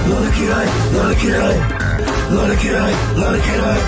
Lali király, Lali király, Lali király, Lali király,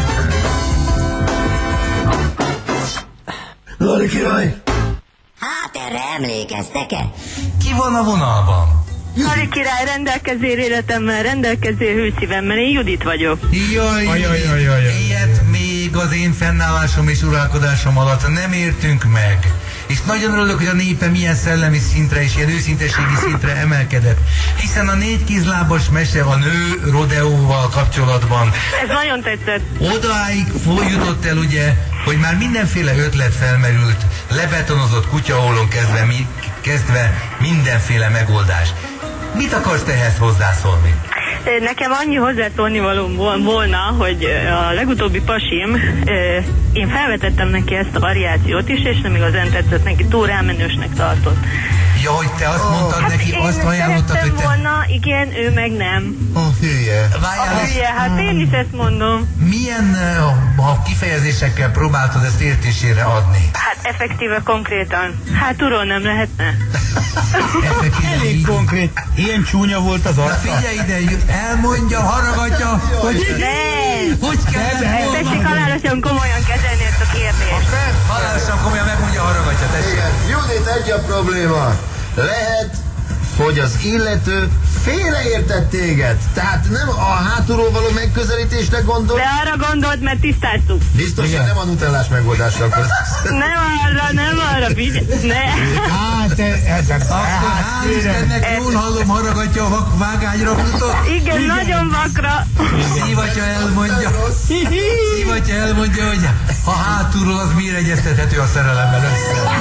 Lali király. Hát erre emlékeztek-e? Ki van a vonalban? Lali király, rendelkező életemmel, rendelkező hőszívemmel, én Judit vagyok. Jaj, ilyet még az én fennállásom és uralkodásom alatt nem értünk meg. És nagyon örülök, hogy a népem ilyen szellemi szintre és ilyen őszinteségi szintre emelkedett. Hiszen a 4 kézlábas mese a nő rodeóval kapcsolatban Ez nagyon tetszett. odáig jutott el, ugye, hogy már mindenféle ötlet felmerült, lebetonozott kutyaólon kezdve mindenféle megoldás. Mit akarsz te ehhez hozzászólni? Nekem annyi hozzászólni valóm volna, hogy a legutóbbi pasim, én felvetettem neki ezt a variációt is, és nem igazán tetszett neki, túl rámenősnek tartott. Ja, hogy te azt mondtad neki, azt én ajánlottad, hogy te... volna, igen, ő meg nem. Hülye. Várjál, Hülye, hát én is ezt mondom. milyen kifejezésekkel próbáltad ezt értésére adni? Hát effektíve konkrétan. Hát uról nem lehetne. Elég konkrét. Ilyen csúnya volt az Na arca. figyelj ide, elmondja, haragatja, hogy Ne! hogy kell Tessék halálosan komolyan kezelni ezt a kérdést. halálosan komolyan megmondja, haragatja, tessék. Igen, Judit, egy a probléma. Lehet, hogy az illető félreértett téged. Tehát nem a hátulról való megközelítésre gondol. De arra gondolt, mert tisztáztuk. Biztos, hogy nem a nutellás megoldással Nem arra, figyelj. Ne. Hát, Akkor hál' Istennek, jól hallom, haragatja a vágányra futott. Igen, nagyon vakra. Szívatja elmondja, hogy ha hátulról az miért egyeztethető a szerelemmel össze.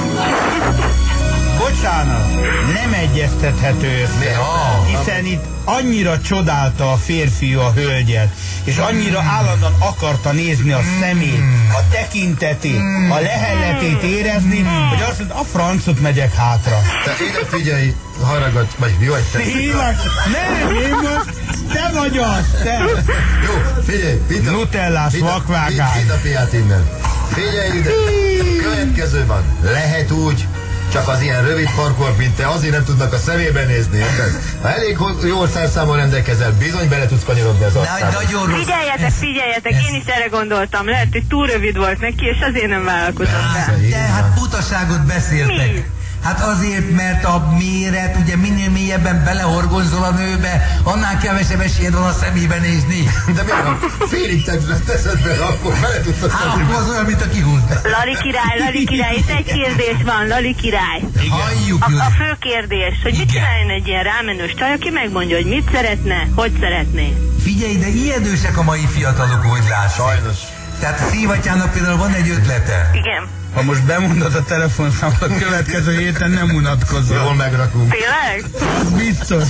bocsánat, nem egyeztethető össze. Ja. Hiszen itt annyira csodálta a férfi a hölgyet, és annyira állandóan akarta nézni a szemét, a tekintetét, a lehelletét érezni, hogy azt mondta, a francot megyek hátra. Te ide figyelj, haragat, vagy mi vagy te? Hívak, nem, én most, te vagy az, te. Jó, figyelj, Nutellás vakvágány. Vidd a fiát innen. Figyelj ide, következő van. Lehet úgy, csak az ilyen rövid parkor, mint te, azért nem tudnak a szemébe nézni, érted? Ha elég jó szerszámmal rendelkezel, bizony bele tudsz kanyarodni az arcába. Nagyon rossz. Figyeljetek, én is erre gondoltam. Lehet, hogy túl rövid volt neki, és azért nem vállalkozott rá. De hát butaságot beszéltek. Mi? Hát azért, mert a méret, ugye minél mélyebben belehorgonzol a nőbe, annál kevesebb esélyed van a szemébe nézni. De mi van? Félig teszed be, akkor bele tudsz a Hát szemébe. az olyan, mint a kihúzta. Lali király, itt egy kérdés van, Lali király. Halljuk, A Judit. fő kérdés, hogy mit Igen. csináljon egy ilyen rámenős csaj, aki megmondja, hogy mit szeretne, hogy szeretné. Figyelj, de ijedősek a mai fiatalok, hogy láss. Sajnos. Tehát Szívatyának például van egy ötlete. Igen. Ha most bemondod a telefonszámot, a következő héten nem unatkozol. Jól megrakunk. Tényleg? Az biztos.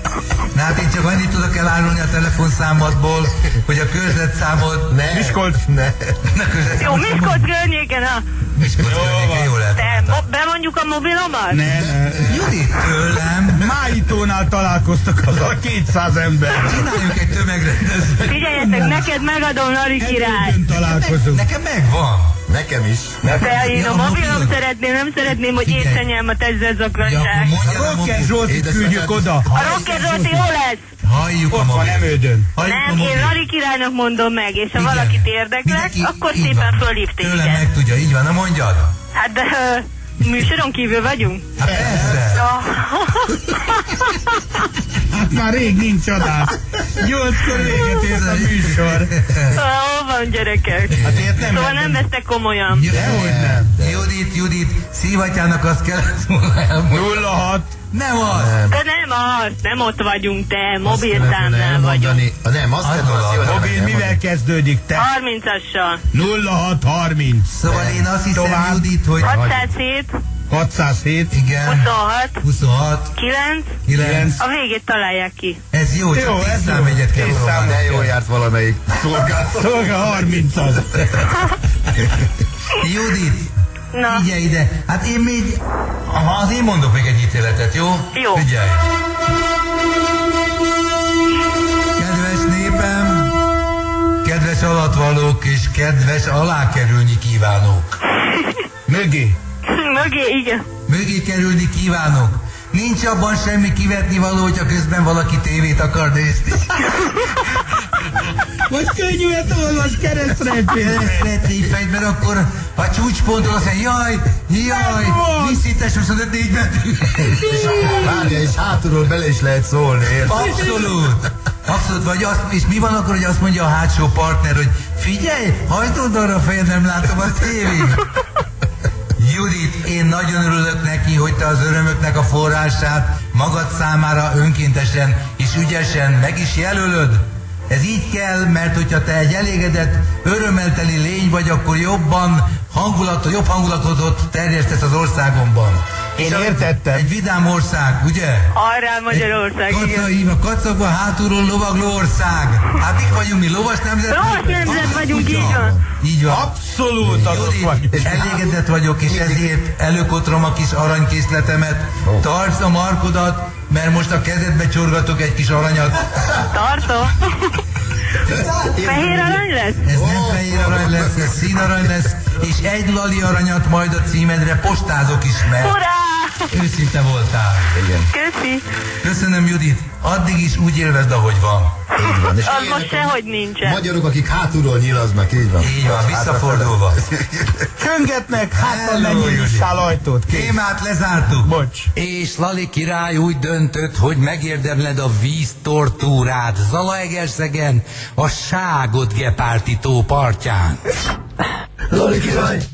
Na hát én csak annyit tudok elárulni a telefonszámodból, hogy a körzetszámod... Ne. Miskolc. Ne. Na, körzetszámod... Jó, Miskolc környéken, ha? Miskolc környéke, jó lehet. Te bemondjuk a mobilomat? Ne. Judit, tőlem. Májítónál találkoztak az a 200 ember. Csináljunk egy tömegrendezvényt. Figyeljetek, neked megadom, Lali király. Egyébként találkozunk. Nekem megvan. Nekem is. De én Ja, a a mobilom mobilod. szeretném, nem szeretném, hogy Figyelj. észrenyelmet ezzel zaklatják. Rocker Zsoltit küldjük oda. A Rocker Zsolti jó lesz? Halljuk a Ott van mobil. Emődön. Halljuk a Nem, én mobil. Lali királynak mondom meg, és ha Igen. valakit érdeklek, Mindenki- akkor így szépen van. fölhív Tőlem téged. megtudja, így van, na mondjad. Hát de műsoron kívül vagyunk? Hát persze. Hát már rég nincs adás. 8-kor véget ért a műsor. Hol van, gyerekek? Hát ért nem Szóval nem vesztek komolyan. Dehogy nem. Judit, Szívatyának azt kellett volna elmondani. 06. Nem az. De nem az, nem ott vagyunk, te, Azt kellett mobilszámnál volna vagyunk. elmondani. Nem, azt kellett volna Mobil szívesen Mobil elmondani. mivel kezdődik te? 30-assal. 0630. Szóval én azt hiszem, Tovább. Judit, hogy... 607, 607. Igen. 26, 26, 9, 9. a végét találják ki. Ez jó, Jó, csak ez 10 jó. számjegyet kell 10 próbálni. De jól járt valamelyik szolgáltató. Szolga 30-az. Judit, Na, figyelj ide. Hát én még... Az én mondok még egy ítéletet, jó? Jó. Figyelj. Kedves népem, kedves alattvalók és kedves alákerülni kívánók. Mögé. mögé, igen. Mögé kerülni kívánok. Nincs abban semmi kivetni való, hogyha közben valaki tévét akar nézni. Most könnyűet olvas keresztrejtvényt. Mert akkor a csúcsponton azt mondja, jaj, vízszintes 24 betű. Várja, és hátulról bele is lehet szólni, érted? Abszolút, vagy azt, és mi van akkor, hogy azt mondja a hátsó partner, hogy figyelj, hagyd oda arra a fejed, nem látom a tévét. Judit, én nagyon örülök neki, hogy te az örömöknek a forrását magad számára önkéntesen és ügyesen meg is jelölöd. Ez így kell, mert hogyha te egy elégedett, örömmelteli lény vagy, akkor jobb hangulatot terjesztesz az országomban. Én értettem. Egy vidám ország, ugye? Arrá Magyarország, igen. A kacagva hátulról lovagló ország. Hát mik vagyunk mi, lovas nemzet? Lovas nemzet vagyunk, így van. Így van. Abszolút azok vagy. Elégedett vagyok, és ezért előkotrom a kis aranykészletemet. Tartsd a markodat, mert most a kezedbe csorgatok egy kis aranyat. Tartom. Fehér arany lesz? Ez nem fehér arany lesz, ez színarany lesz, és egy lali aranyat majd a címedre postázok is, mert Hurrá! őszinte voltál. Igen. Köszi. Köszönöm, Judit, addig is úgy élvezd, ahogy van. Így van. És Az ilyenek most a sehogy nincsen. magyarok, akik hátulról nyilaznak, így van. Így van, visszafordulva. Csöngetnek, háttal Hello, megnyissál ajtót. Kész. Témát lezártuk. Bocs. És Lali király úgy döntött, hogy megérdemled a víztortúrát Zalaegerszegen, a Ságott Gepárti tó partján. Lali király!